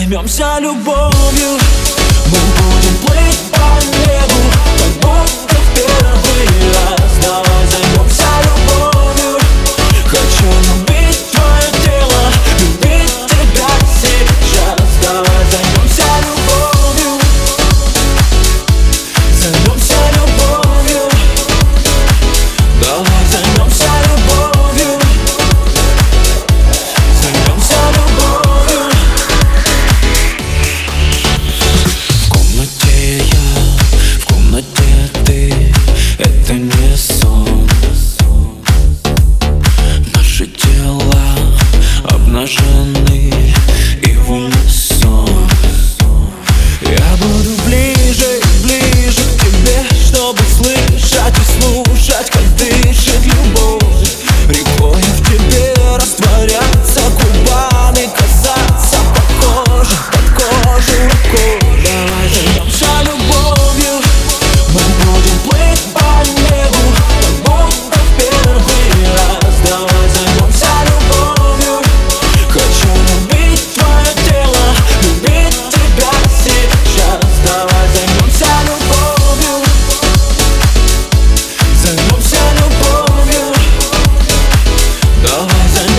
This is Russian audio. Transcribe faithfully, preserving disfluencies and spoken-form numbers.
займемся любовью. Мы будем плыть по небу, как будто в первый раз. Давай займемся любовью. Хочу любить твое тело, любить тебя сейчас. Давай займемся любовью. Займемся любовью. Давай займемся любовью. Займемся любовью. В комнате я, в комнате ты, это не сон. Наши тела обнажены и в унисон. Я буду ближе и ближе к тебе, чтобы слышать и слушать, как дышит любовь. Рекой в тебе растворяться губами, касаться по коже, под кожу рукой. Давай займемся любовью. Мы будем плыть по небу, как будто в первый раз. Давай займемся любовью. Хочу любить твое тело, любить тебя сейчас. Давай займемся любовью. Займемся любовью. Давай займемся.